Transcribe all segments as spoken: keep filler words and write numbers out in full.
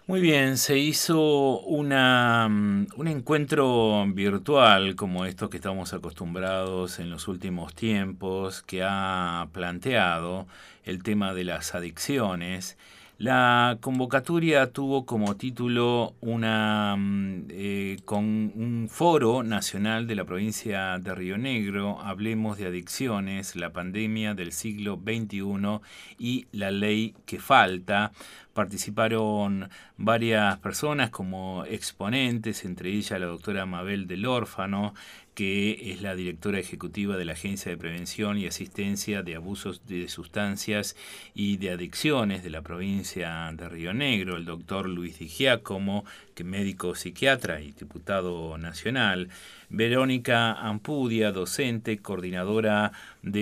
Muy bien, se hizo una, mm, un encuentro virtual como estos que estamos acostumbrados en los últimos tiempos, que ha planteado el tema de las adicciones. La convocatoria tuvo como título una, mm, eh, con un foro nacional de la provincia de Río Negro, Hablemos de adicciones, la pandemia del siglo veintiuno y la ley que falta. Participaron varias personas como exponentes, entre ellas la doctora Mabel del Órfano, que es la directora ejecutiva de la Agencia de Prevención y Asistencia de Abusos de Sustancias y de Adicciones de la provincia de Río Negro, el doctor Luis Di Giacomo, que es médico psiquiatra y diputado nacional, Verónica Ampudia, docente, coordinadora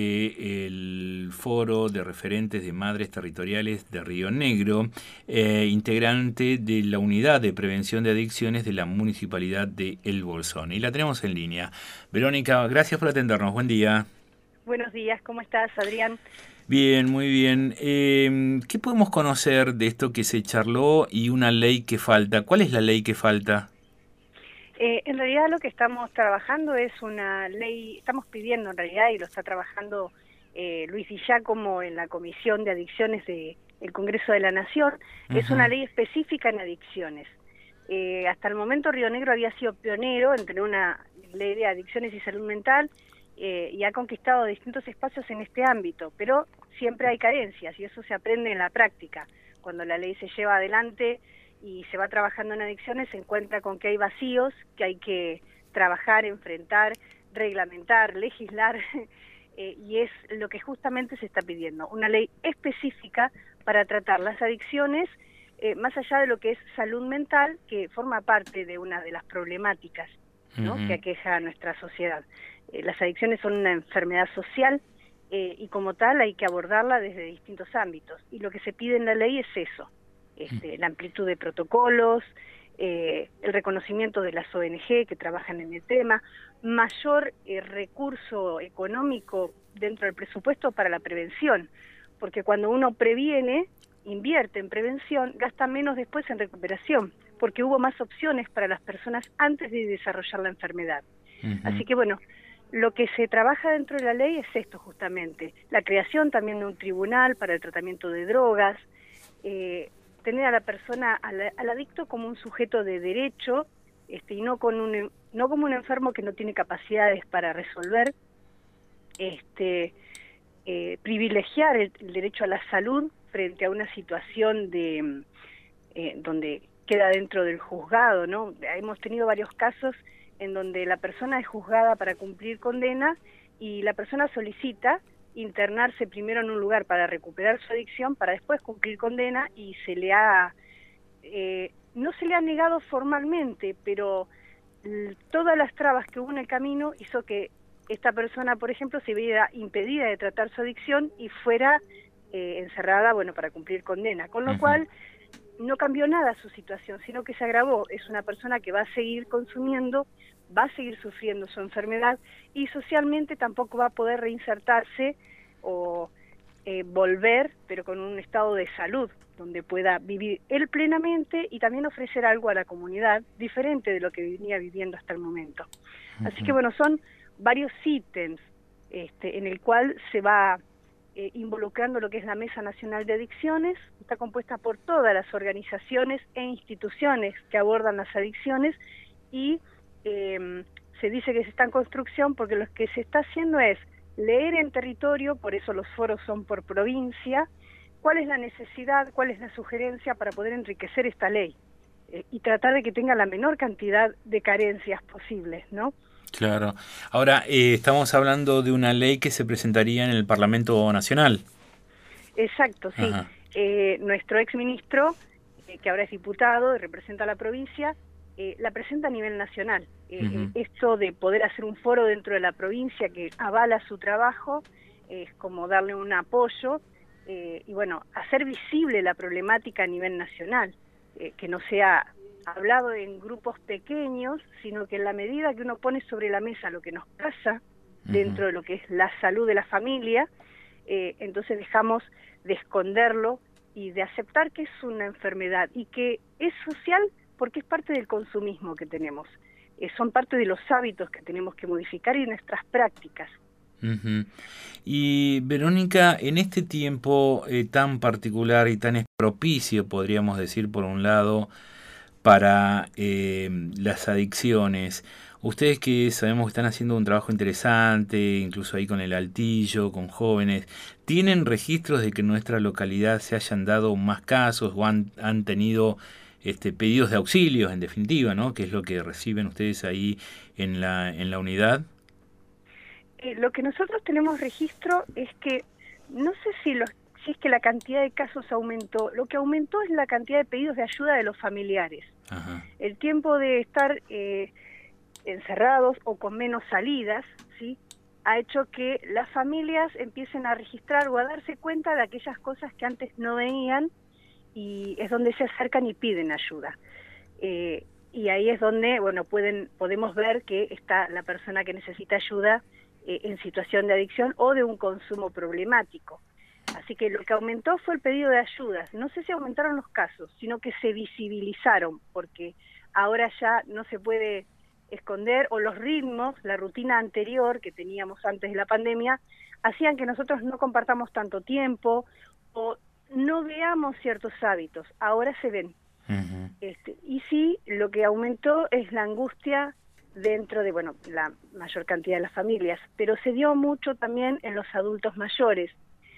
del Foro de Referentes de Madres Territoriales de Río Negro, eh, integrante de la Unidad de Prevención de Adicciones de la Municipalidad de El Bolsón. Y la tenemos en línea. Verónica, gracias por atendernos. Buen día. Buenos días, ¿cómo estás, Adrián? Bien, muy bien. Eh, ¿qué podemos conocer de esto que se charló y una ley que falta? ¿Cuál es la ley que falta? Eh, en realidad lo que estamos trabajando es una ley, estamos pidiendo en realidad, y lo está trabajando eh, Luis y Giacomo en la Comisión de Adicciones del Congreso de la Nación, es una Ujú. ley específica en adicciones. Eh, hasta el momento Río Negro había sido pionero en tener una ley de adicciones y salud mental eh, y ha conquistado distintos espacios en este ámbito, pero siempre hay carencias y eso se aprende en la práctica. Cuando la ley se lleva adelante y se va trabajando en adicciones, se encuentra con que hay vacíos, que hay que trabajar, enfrentar, reglamentar, legislar, eh, y es lo que justamente se está pidiendo, una ley específica para tratar las adicciones, eh, más allá de lo que es salud mental, que forma parte de una de las problemáticas, ¿no?, que Ujú. aqueja a nuestra sociedad. Eh, las adicciones son una enfermedad social eh, y como tal hay que abordarla desde distintos ámbitos, y lo que se pide en la ley es eso. Este, la amplitud de protocolos, eh, el reconocimiento de las O N G que trabajan en el tema, mayor eh, recurso económico dentro del presupuesto para la prevención, porque cuando uno previene, invierte en prevención, gasta menos después en recuperación, porque hubo más opciones para las personas antes de desarrollar la enfermedad. Ujú. Así que bueno, lo que se trabaja dentro de la ley es esto justamente, la creación también de un tribunal para el tratamiento de drogas, eh, tener a la persona, al, al adicto como un sujeto de derecho, este, y no, con un, no como un enfermo que no tiene capacidades para resolver, este, eh, privilegiar el, el derecho a la salud frente a una situación de eh, donde queda dentro del juzgado, ¿no? Hemos tenido varios casos en donde la persona es juzgada para cumplir condena y la persona solicita internarse primero en un lugar para recuperar su adicción, para después cumplir condena, y se le ha, eh, no se le ha negado formalmente, pero todas las trabas que hubo en el camino hizo que esta persona, por ejemplo, se viera impedida de tratar su adicción y fuera eh, encerrada, bueno, para cumplir condena, con lo Ujú. cual no cambió nada su situación, sino que se agravó. Es una persona que va a seguir consumiendo, va a seguir sufriendo su enfermedad y socialmente tampoco va a poder reinsertarse o eh, volver, pero con un estado de salud, donde pueda vivir él plenamente y también ofrecer algo a la comunidad diferente de lo que venía viviendo hasta el momento. Así que Ujú. bueno, son varios ítems este, en el cual se va eh, involucrando lo que es la Mesa Nacional de Adicciones. Está compuesta por todas las organizaciones e instituciones que abordan las adicciones y eh, se dice que se está en construcción porque lo que se está haciendo es leer en territorio, por eso los foros son por provincia, cuál es la necesidad, cuál es la sugerencia para poder enriquecer esta ley eh, y tratar de que tenga la menor cantidad de carencias posibles, ¿no? Claro. Ahora, eh, estamos hablando de una ley que se presentaría en el Parlamento Nacional. Exacto, sí. Ajá. Eh, nuestro exministro, eh, que ahora es diputado y representa a la provincia, eh, la presenta a nivel nacional. Eh, eh, Ujú. esto de poder hacer un foro dentro de la provincia que avala su trabajo eh, es como darle un apoyo eh, y bueno, hacer visible la problemática a nivel nacional, eh, que no sea hablado en grupos pequeños, sino que en la medida que uno pone sobre la mesa lo que nos pasa Ujú. dentro de lo que es la salud de la familia, eh, entonces dejamos de esconderlo y de aceptar que es una enfermedad y que es social porque es parte del consumismo que tenemos. Eh, son parte de los hábitos que tenemos que modificar y nuestras prácticas. Uh-huh. Y Verónica, en este tiempo eh, tan particular y tan propicio, podríamos decir, por un lado, para eh, las adicciones, ustedes que sabemos que están haciendo un trabajo interesante, incluso ahí con el Altillo, con jóvenes, ¿tienen registros de que en nuestra localidad se hayan dado más casos o han, han tenido este, pedidos de auxilios, en definitiva, ¿no? ¿Qué es lo que reciben ustedes ahí en la, en la unidad? Eh, lo que nosotros tenemos registro es que, no sé si, los, si es que la cantidad de casos aumentó, lo que aumentó es la cantidad de pedidos de ayuda de los familiares. Ajá. El tiempo de estar eh, encerrados o con menos salidas, ¿sí?, ha hecho que las familias empiecen a registrar o a darse cuenta de aquellas cosas que antes no veían, y es donde se acercan y piden ayuda. Eh, y ahí es donde, bueno, pueden podemos ver que está la persona que necesita ayuda en situación de adicción o de un consumo problemático. Así que lo que aumentó fue el pedido de ayudas. No sé si aumentaron los casos, sino que se visibilizaron, porque ahora ya no se puede esconder, o los ritmos, la rutina anterior que teníamos antes de la pandemia, hacían que nosotros no compartamos tanto tiempo o no veamos ciertos hábitos. Ahora se ven. Uh-huh. Este, y sí, lo que aumentó es la angustia dentro de, bueno, la mayor cantidad de las familias, pero se dio mucho también en los adultos mayores,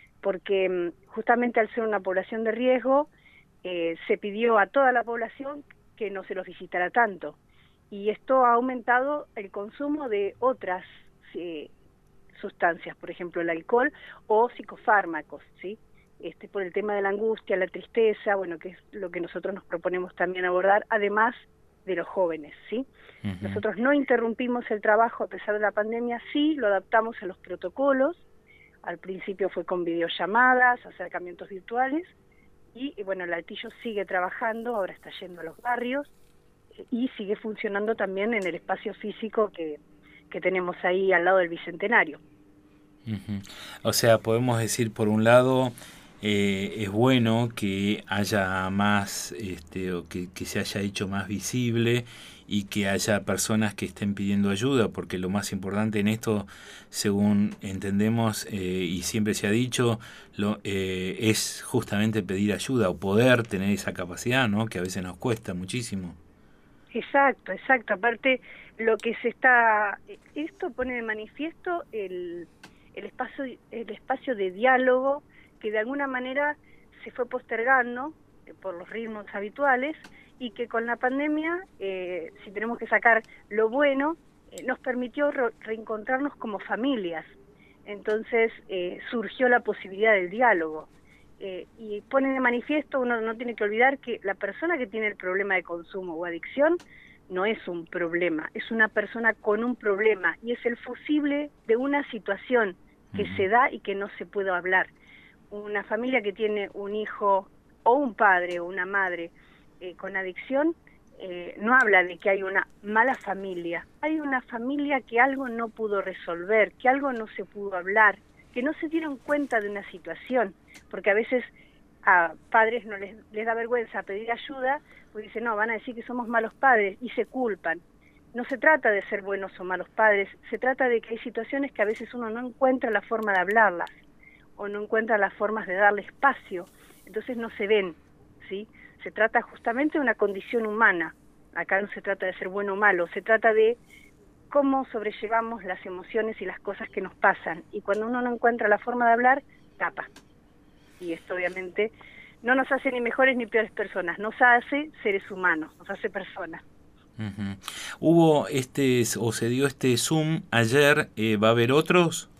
porque justamente al ser una población de riesgo, eh, se pidió a toda la población que no se los visitara tanto, y esto ha aumentado el consumo de otras eh, sustancias, por ejemplo el alcohol o psicofármacos, ¿sí? Este, por el tema de la angustia, la tristeza, bueno, que es lo que nosotros nos proponemos también abordar, además de los jóvenes, ¿sí? Uh-huh. Nosotros no interrumpimos el trabajo a pesar de la pandemia, sí lo adaptamos a los protocolos. Al principio fue con videollamadas, acercamientos virtuales, y, y bueno, el Altillo sigue trabajando, ahora está yendo a los barrios, y sigue funcionando también en el espacio físico que, que tenemos ahí al lado del Bicentenario. Uh-huh. O sea, podemos decir, por un lado, eh, es bueno que haya más, este, o que, que se haya hecho más visible y que haya personas que estén pidiendo ayuda, porque lo más importante en esto, según entendemos eh, y siempre se ha dicho, lo, eh, es justamente pedir ayuda o poder tener esa capacidad, ¿no?, que a veces nos cuesta muchísimo. Exacto, exacto. Aparte, lo que se está, esto pone de manifiesto el, el espacio, el espacio de diálogo que de alguna manera se fue postergando eh, por los ritmos habituales, y que con la pandemia, eh, si tenemos que sacar lo bueno, eh, nos permitió re reencontrarnos como familias. Entonces eh, surgió la posibilidad del diálogo. Eh, y pone de manifiesto, uno no tiene que olvidar que la persona que tiene el problema de consumo o adicción no es un problema, es una persona con un problema, y es el fusible de una situación que uh-huh. se da y que no se puede hablar. Una familia que tiene un hijo o un padre o una madre eh, con adicción, eh, no habla de que hay una mala familia, hay una familia que algo no pudo resolver, que algo no se pudo hablar, que no se dieron cuenta de una situación, porque a veces a padres no les, les da vergüenza pedir ayuda, porque dicen, no, van a decir que somos malos padres, y se culpan. No se trata de ser buenos o malos padres, se trata de que hay situaciones que a veces uno no encuentra la forma de hablarlas, o no encuentra las formas de darle espacio, entonces no se ven, ¿sí? Se trata justamente de una condición humana. Acá no se trata de ser bueno o malo, se trata de cómo sobrellevamos las emociones y las cosas que nos pasan, y cuando uno no encuentra la forma de hablar, tapa. Y esto obviamente no nos hace ni mejores ni peores personas, nos hace seres humanos, nos hace personas. Uh-huh. Hubo este, o se dio este Zoom ayer, eh, ¿va a haber otros?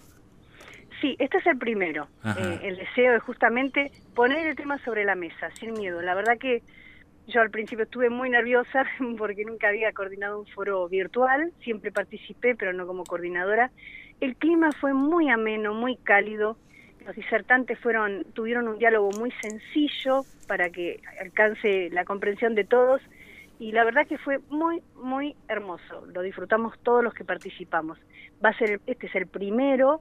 Sí, este es el primero. Eh, el deseo es justamente poner el tema sobre la mesa, sin miedo. La verdad que yo al principio estuve muy nerviosa porque nunca había coordinado un foro virtual, siempre participé, pero no como coordinadora. El clima fue muy ameno, muy cálido. Los disertantes fueron, tuvieron un diálogo muy sencillo para que alcance la comprensión de todos, y la verdad que fue muy, muy hermoso. Lo disfrutamos todos los que participamos. Va a ser, este es el primero.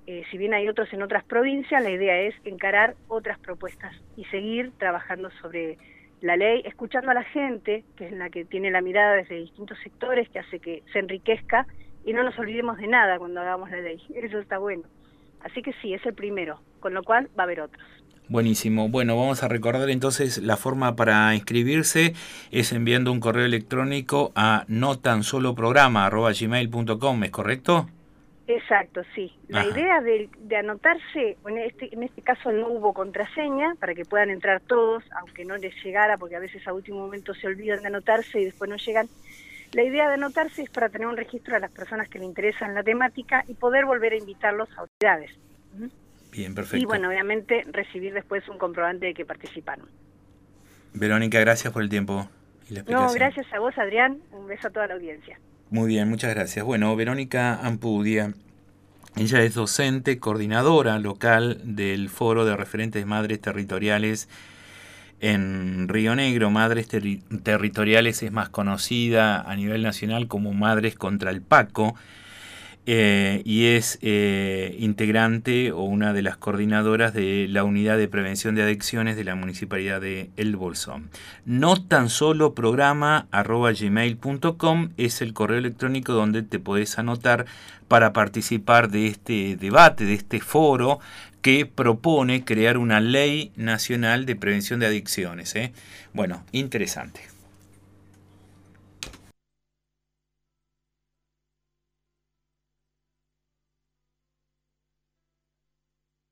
Eh, si bien hay otros en otras provincias, la idea es encarar otras propuestas y seguir trabajando sobre la ley, escuchando a la gente, que es la que tiene la mirada desde distintos sectores, que hace que se enriquezca y no nos olvidemos de nada cuando hagamos la ley. Eso está bueno. Así que sí, es el primero, con lo cual va a haber otros. Buenísimo. Bueno, vamos a recordar entonces la forma para inscribirse es enviando un correo electrónico a no tan solo programa arroba gmail punto com, ¿es correcto? Exacto, sí. La Ajá. idea de, de anotarse, en este, en este caso no hubo contraseña, para que puedan entrar todos, aunque no les llegara, porque a veces a último momento se olvidan de anotarse y después no llegan. La idea de anotarse es para tener un registro a las personas que le interesan la temática y poder volver a invitarlos a actividades. Bien, perfecto. Y bueno, obviamente recibir después un comprobante de que participaron. Verónica, gracias por el tiempo y la explicación. No, gracias a vos, Adrián. Un beso a toda la audiencia. Muy bien, muchas gracias. Bueno, Verónica Ampudia, ella es docente, coordinadora local del Foro de Referentes Madres Territoriales en Río Negro. Madres Terri- Territoriales es más conocida a nivel nacional como Madres contra el Paco. Eh, y es eh, integrante o una de las coordinadoras de la Unidad de Prevención de Adicciones de la Municipalidad de El Bolsón. No tan solo programa arroba gmail punto com es el correo electrónico donde te podés anotar para participar de este debate, de este foro que propone crear una ley nacional de prevención de adicciones, ¿eh? Bueno, interesante.